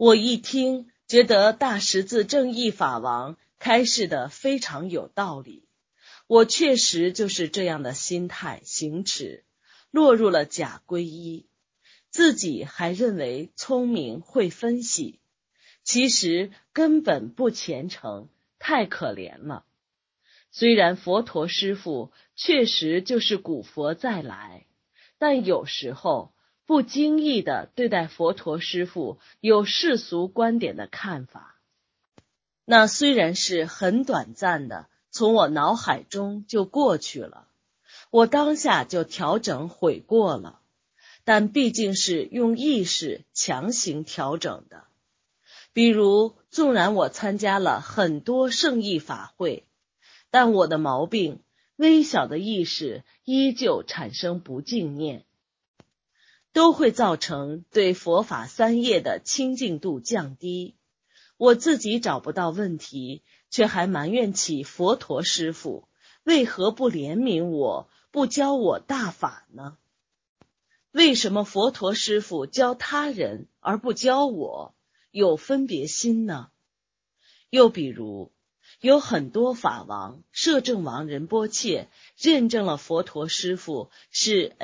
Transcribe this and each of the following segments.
我一听，觉得大十字正义法王开示的非常有道理。我确实就是这样的心态行持，落入了假皈依，自己还认为聪明会分析，其实根本不虔诚，太可怜了。虽然佛陀师父确实就是古佛再来，但有时候不经意地对待佛陀师父有世俗观点的看法，那虽然是很短暂的，从我脑海中就过去了，我当下就调整悔过了，但毕竟是用意识强行调整的。比如，纵然我参加了很多圣意法会，但我的毛病，微小的意识依旧产生不净念，都会造成对佛法三业的亲近度降低。我自己找不到问题，却还埋怨起佛陀师父，为何不怜悯我，不教我大法呢？为什么佛陀师父教他人而不教我，有分别心呢？又比如，有很多法王、摄政王仁波切认证了佛陀师父是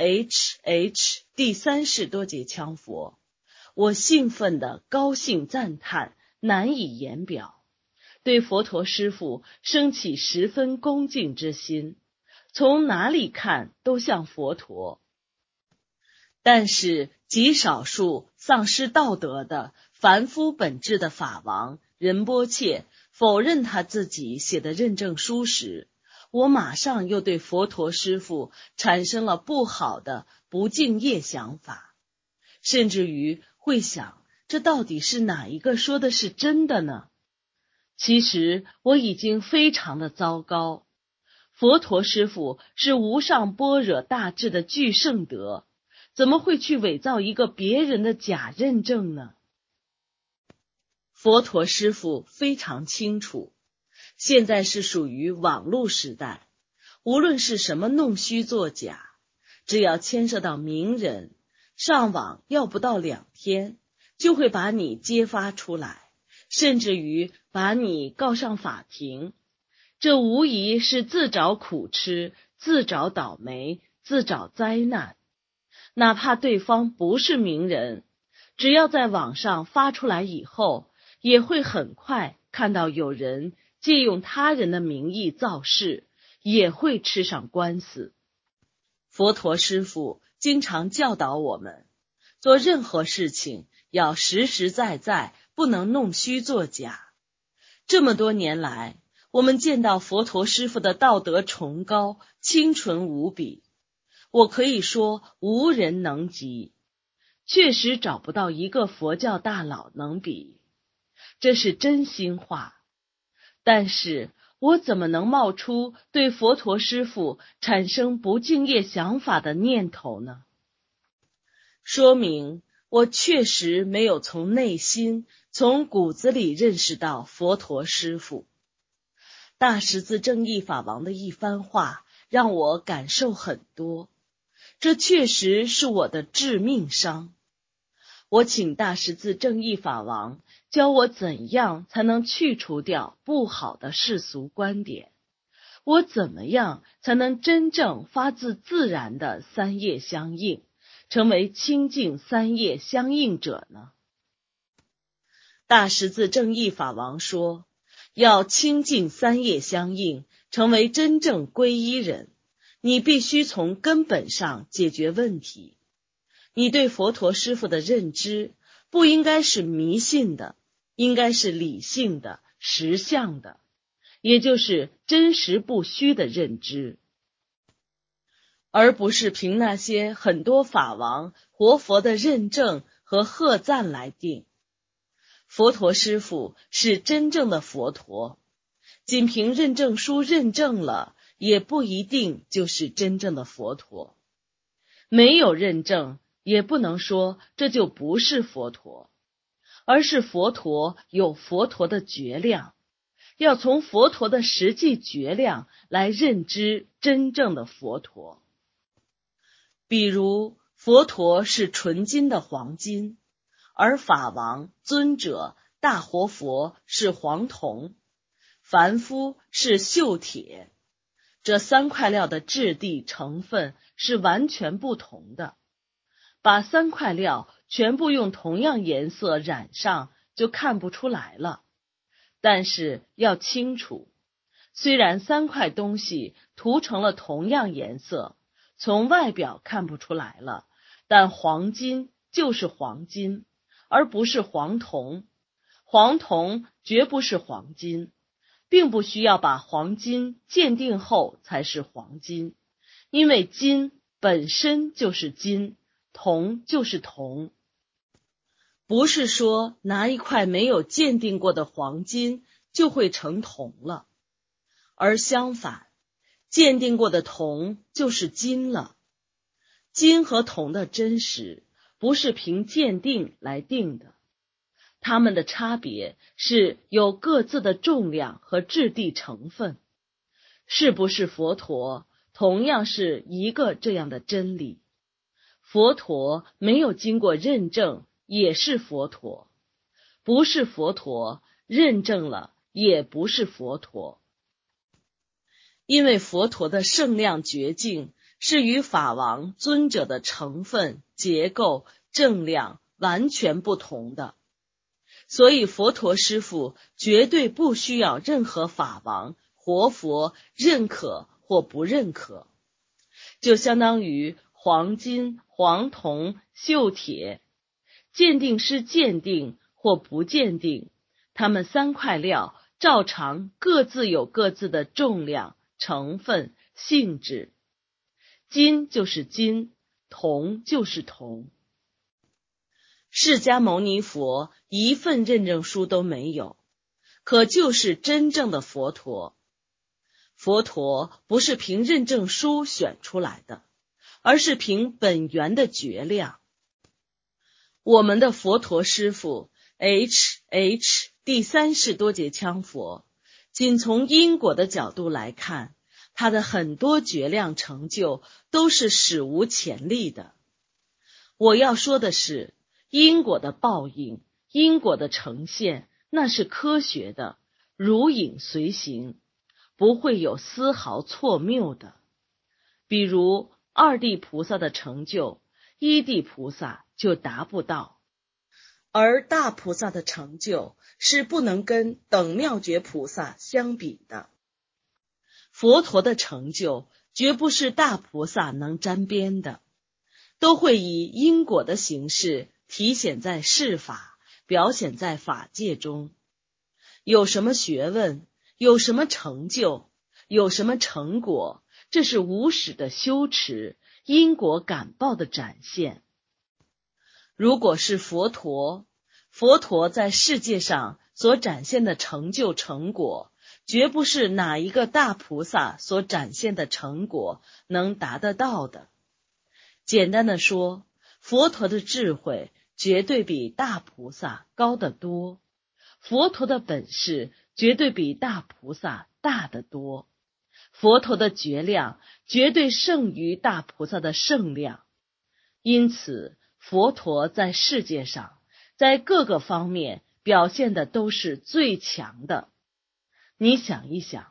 HH 第三世多杰羌佛，我兴奋的高兴赞叹，难以言表，对佛陀师父升起十分恭敬之心，从哪里看都像佛陀。但是极少数丧失道德的凡夫本质的法王仁波切否认他自己写的认证书时，我马上又对佛陀师父产生了不好的不敬业想法，甚至于会想，这到底是哪一个说的是真的呢？其实我已经非常的糟糕。佛陀师父是无上般若大智的具圣德，怎么会去伪造一个别人的假认证呢？佛陀师父非常清楚，现在是属于网络时代，无论是什么弄虚作假，只要牵涉到名人，上网要不到2天，就会把你揭发出来，甚至于把你告上法庭。这无疑是自找苦吃，自找倒霉，自找灾难。哪怕对方不是名人，只要在网上发出来以后，也会很快看到有人借用他人的名义造势，也会吃上官司。佛陀师父经常教导我们，做任何事情要实实在在，不能弄虚作假。这么多年来，我们见到佛陀师父的道德崇高，清纯无比，我可以说无人能及，确实找不到一个佛教大佬能比，这是真心话。但是我怎么能冒出对佛陀师父产生不敬业想法的念头呢？说明我确实没有从内心、从骨子里认识到佛陀师父。大十字正义法王的一番话让我感受很多，这确实是我的致命伤。我请大十字正义法王教我怎样才能去除掉不好的世俗观点，我怎么样才能真正发自自然的三业相应，成为清净三业相应者呢？大十字正义法王说，要清净三业相应，成为真正皈依人，你必须从根本上解决问题。你对佛陀师父的认知不应该是迷信的，应该是理性的、实相的，也就是真实不虚的认知，而不是凭那些很多法王、活佛的认证和贺赞来定。佛陀师父是真正的佛陀，仅凭认证书认证了，也不一定就是真正的佛陀。没有认证，也不能说这就不是佛陀，而是佛陀有佛陀的觉量，要从佛陀的实际觉量来认知真正的佛陀。比如佛陀是纯金的黄金， 而法王、尊者、大活佛是黄铜，凡夫是锈铁。这三块料的质地成分是完全不同的。把三块料全部用同样颜色染上，就看不出来了。但是要清楚，虽然三块东西涂成了同样颜色，从外表看不出来了，但黄金就是黄金，而不是黄铜。黄铜绝不是黄金，并不需要把黄金鉴定后才是黄金，因为金本身就是金，铜就是铜。不是说拿一块没有鉴定过的黄金就会成铜了，而相反，鉴定过的铜就是金了。金和铜的真实不是凭鉴定来定的，它们的差别是有各自的重量和质地成分。是不是佛陀，同样是一个这样的真理。佛陀没有经过认证也是佛陀，不是佛陀认证了也不是佛陀。因为佛陀的圣量觉境是与法王、尊者的成分、结构、正量完全不同的，所以佛陀师父绝对不需要任何法王、活佛认可或不认可。就相当于黄金、黄铜、锈铁，鉴定师鉴定或不鉴定，它们三块料照常各自有各自的重量、成分、性质。金就是金，铜就是铜。释迦牟尼佛一份认证书都没有，可就是真正的佛陀。佛陀不是凭认证书选出来的，而是凭本源的觉量。我们的佛陀师父 H 第三世多杰羌佛，仅从因果的角度来看，他的很多觉量成就都是史无前例的。我要说的是，因果的报应，因果的呈现，那是科学的，如影随形，不会有丝毫错谬的。比如二地菩萨的成就，一地菩萨就达不到，而大菩萨的成就是不能跟等妙觉菩萨相比的。佛陀的成就绝不是大菩萨能沾边的，都会以因果的形式体现在世法，表现在法界中。有什么学问，有什么成就，有什么成果，这是无始的修持，因果感报的展现。如果是佛陀，佛陀在世界上所展现的成就成果，绝不是哪一个大菩萨所展现的成果能达得到的。简单的说，佛陀的智慧绝对比大菩萨高得多，佛陀的本事绝对比大菩萨大得多，佛陀的觉量绝对胜于大菩萨的圣量。因此，佛陀在世界上，在各个方面表现的都是最强的。你想一想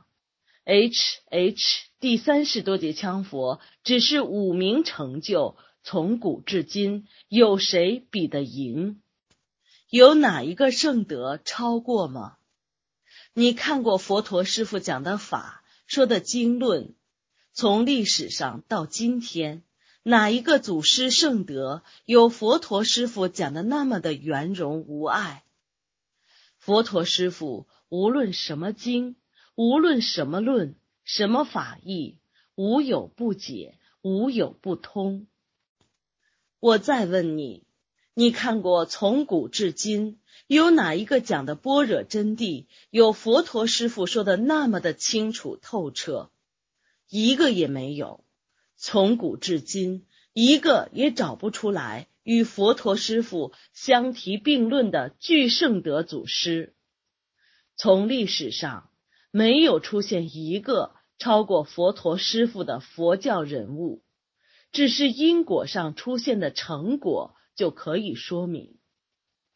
，H 第三世多杰羌佛只是5名成就，从古至今有谁比得赢？有哪一个圣德超过吗？你看过佛陀师父讲的法，说的经论，从历史上到今天，哪一个祖师圣德有佛陀师父讲的那么的圆融无碍？佛陀师父无论什么经，无论什么论，什么法义，无有不解，无有不通。我再问你，你看过从古至今有哪一个讲的般若真谛有佛陀师父说的那么的清楚透彻？一个也没有。从古至今一个也找不出来与佛陀师父相提并论的具圣德祖师。从历史上没有出现一个超过佛陀师父的佛教人物，只是因果上出现的成果就可以说明。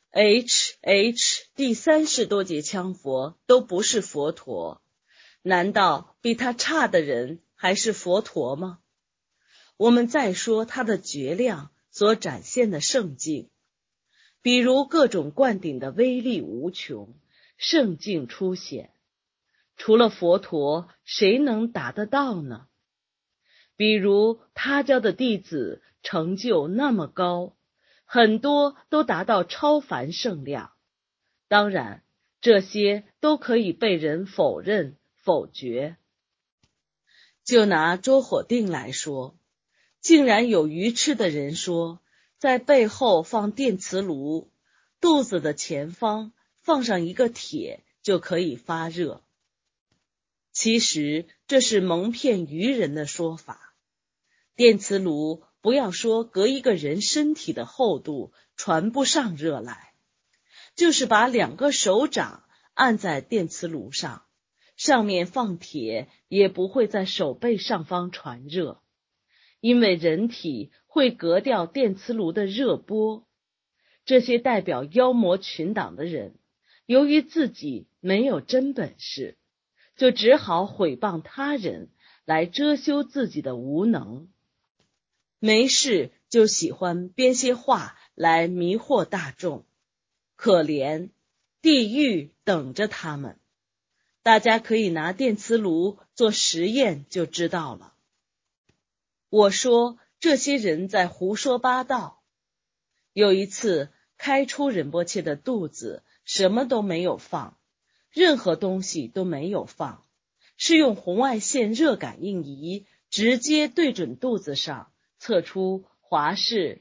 第30多节羌佛都不是佛陀，难道比他差的人还是佛陀吗？我们再说他的觉量所展现的圣境，比如各种灌顶的威力无穷，圣境初显，除了佛陀，谁能达得到呢？比如他教的弟子成就那么高，很多都达到超凡圣量，当然这些都可以被人否认否决。就拿捉火定来说，竟然有愚痴的人说，在背后放电磁炉，肚子的前方放上一个铁就可以发热。其实这是蒙骗愚人的说法。电磁炉不要说隔一个人身体的厚度传不上热来，就是把2个手掌按在电磁炉上，上面放铁也不会在手背上方传热，因为人体会隔掉电磁炉的热波。这些代表妖魔群党的人，由于自己没有真本事，就只好毁谤他人来遮羞自己的无能，没事就喜欢编些话来迷惑大众，可怜，地狱等着他们。大家可以拿电磁炉做实验就知道了。我说这些人在胡说八道。有一次，开出仁波切的肚子什么都没有放，任何东西都没有放，是用红外线热感应仪直接对准肚子上，测出华氏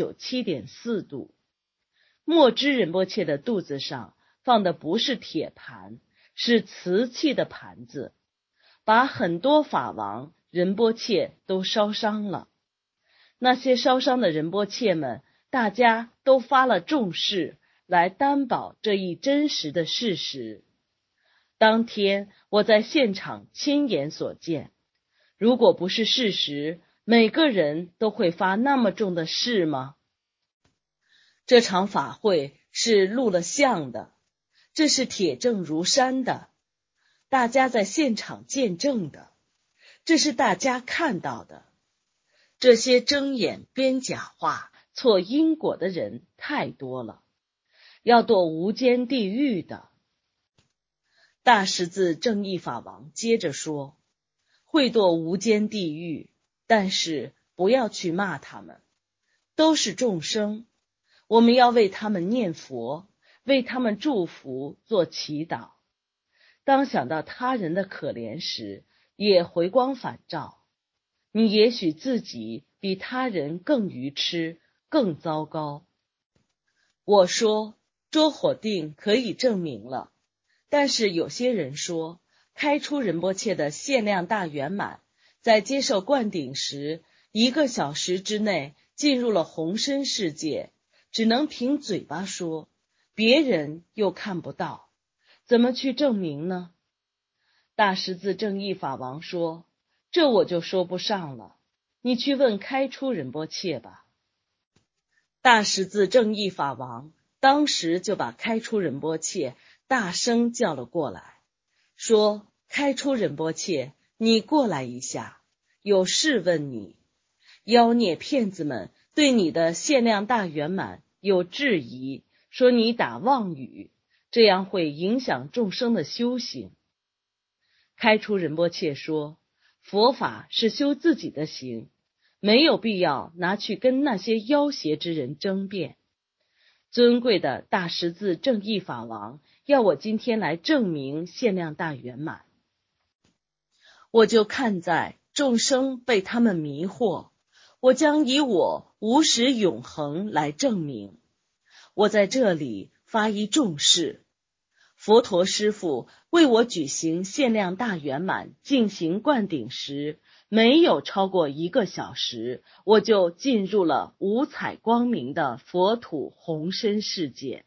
197.4 度。墨知仁波切的肚子上放的不是铁盘，是瓷器的盘子，把很多法王仁波切都烧伤了。那些烧伤的仁波切们，大家都发了重誓来担保这一真实的事实。当天我在现场亲眼所见，如果不是事实，每个人都会发那么重的誓吗？这场法会是录了像的，这是铁证如山的，大家在现场见证的，这是大家看到的。这些睁眼编假话、错因果的人太多了，要堕无间地狱的。大十字正义法王接着说，会堕无间地狱，但是不要去骂他们，都是众生，我们要为他们念佛，为他们祝福做祈祷。当想到他人的可怜时，也回光返照，你也许自己比他人更愚痴，更糟糕。我说捉火定可以证明了，但是有些人说开出仁波切的限量大圆满，在接受灌顶时1个小时之内进入了红身世界，只能凭嘴巴说，别人又看不到，怎么去证明呢？大十字正义法王说，这我就说不上了，你去问开出仁波切吧。大十字正义法王当时就把开出仁波切大声叫了过来，说，开出仁波切，你过来一下，有事问你。妖孽骗子们对你的限量大圆满有质疑，说你打妄语，这样会影响众生的修行。开出仁波切说，佛法是修自己的行，没有必要拿去跟那些妖邪之人争辩。尊贵的大十字正义法王要我今天来证明限量大圆满，我就看在众生被他们迷惑，我将以我无始永恒来证明。我在这里发一重誓，佛陀师父为我举行限量大圆满进行灌顶时，没有超过1个小时，我就进入了五彩光明的佛土红身世界。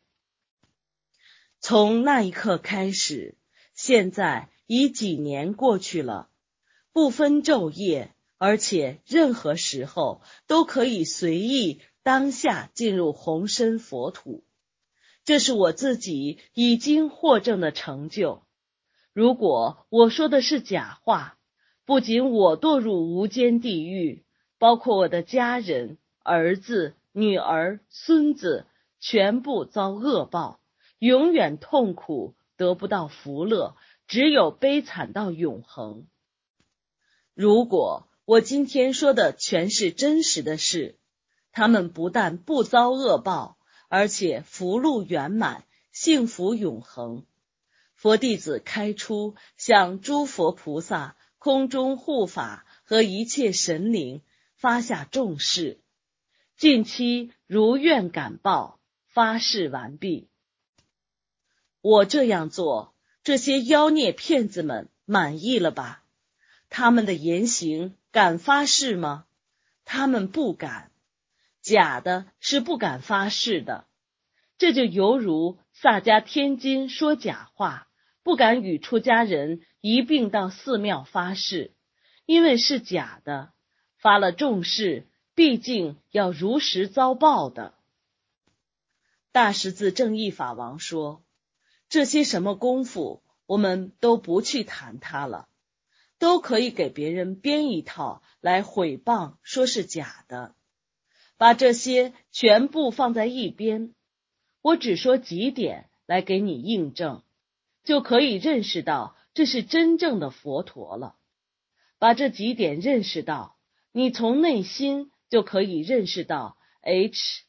从那一刻开始，现在已几年过去了，不分昼夜，而且任何时候都可以随意当下进入红身佛土。 这是我自己已经获证的成就。如果我说的是假话，不仅我堕入无间地狱，包括我的家人、儿子、女儿、孙子，全部遭恶报，永远痛苦，得不到福乐，只有悲惨到永恒。如果我今天说的全是真实的事，他们不但不遭恶报，而且福禄圆满，幸福永恒。佛弟子开出，向诸佛菩萨、空中护法和一切神灵发下重誓，近期如愿感报，发誓完毕。我这样做，这些妖孽骗子们满意了吧？他们的言行敢发誓吗？他们不敢。假的是不敢发誓的，这就犹如萨迦天金说假话，不敢与出家人一并到寺庙发誓，因为是假的，发了重誓，毕竟要如实遭报的。大十字正义法王说，这些什么功夫我们都不去谈它了，都可以给别人编一套来毁谤说是假的，把这些全部放在一边，我只说几点来给你印证，就可以认识到这是真正的佛陀了。把这几点认识到，你从内心就可以认识到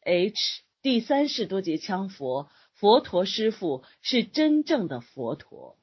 第三世多杰羌佛佛陀师父是真正的佛陀。